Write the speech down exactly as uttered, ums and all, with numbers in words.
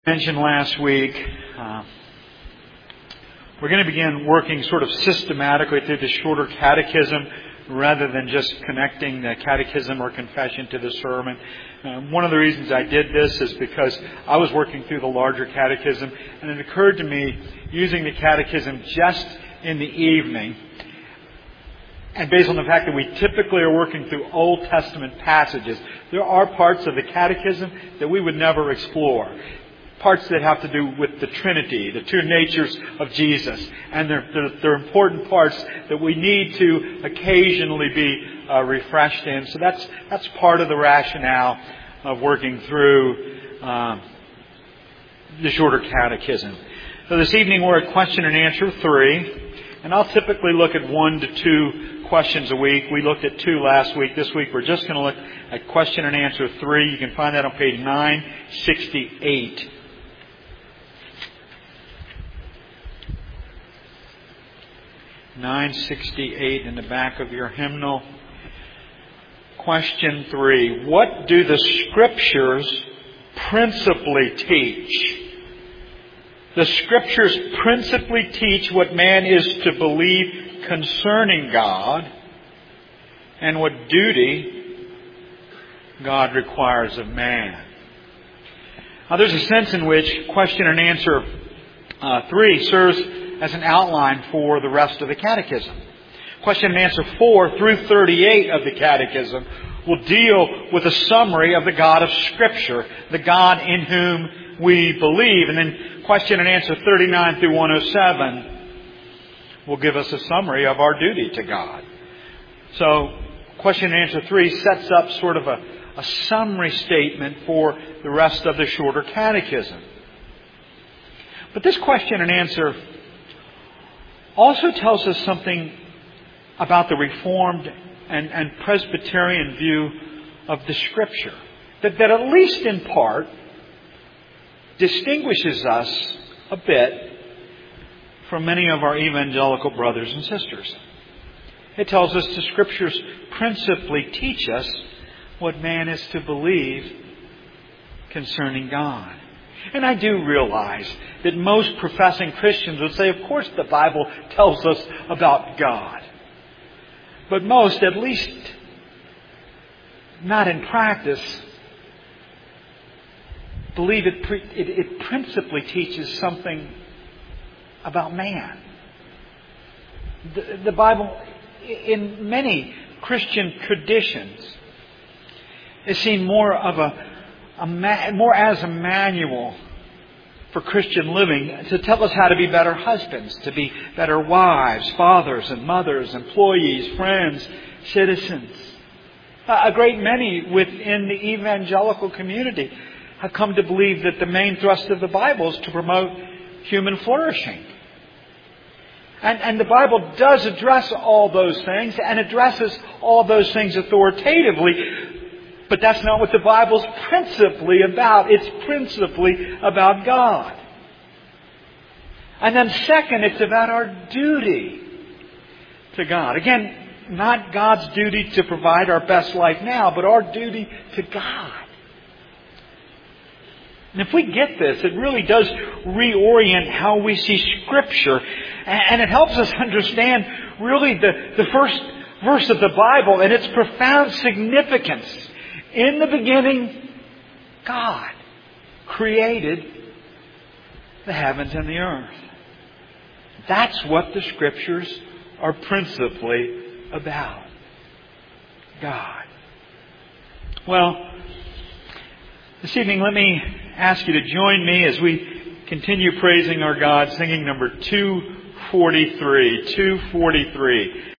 Mentioned last week, uh, we're going to begin working sort of systematically through the shorter catechism rather than just connecting the catechism or confession to the sermon. Uh, one of the reasons I did this is because I was working through the larger catechism, and it occurred to me using the catechism just in the evening, and based on the fact that we typically are working through Old Testament passages, there are parts of the catechism that we would never explore. Parts that have to do with the Trinity, the two natures of Jesus. And they're, they're, they're important parts that we need to occasionally be uh, refreshed in. So that's that's part of the rationale of working through um, the shorter catechism. So this evening we're at question and answer three. And I'll typically look at one to two questions a week. We looked at two last week. This week we're just going to look at question and answer three. You can find that on page nine sixty-eight. nine sixty-eight in the back of your hymnal. Question three. What do the Scriptures principally teach? The Scriptures principally teach what man is to believe concerning God and what duty God requires of man. Now there's a sense in which question and answer uh, three serves as an outline for the rest of the catechism. Question and answer four through thirty-eight of the catechism will deal with a summary of the God of Scripture, the God in whom we believe. And then question and answer thirty-nine through one oh seven will give us a summary of our duty to God. So question and answer three sets up sort of a, a summary statement for the rest of the shorter catechism. But this question and answer also tells us something about the Reformed and, and Presbyterian view of the Scripture. That, that at least in part distinguishes us a bit from many of our evangelical brothers and sisters. It tells us the Scriptures principally teach us what man is to believe concerning God. And I do realize that most professing Christians would say, of course the Bible tells us about God. But most, at least not in practice, believe it, pre- it, it principally teaches something about man. The, the Bible, in many Christian traditions, is seen more of a A ma- more as a manual for Christian living to tell us how to be better husbands, to be better wives, fathers and mothers, employees, friends, citizens. A great many within the evangelical community have come to believe that the main thrust of the Bible is to promote human flourishing. And, and the Bible does address all those things and addresses all those things authoritatively. But that's not what the Bible's principally about. It's principally about God. And then second, it's about our duty to God. Again, not God's duty to provide our best life now, but our duty to God. And if we get this, it really does reorient how we see Scripture. And it helps us understand really the, the first verse of the Bible and its profound significance. In the beginning, God created the heavens and the earth. That's what the Scriptures are principally about. God. Well, this evening let me ask you to join me as we continue praising our God, singing number two forty-three. two forty-three.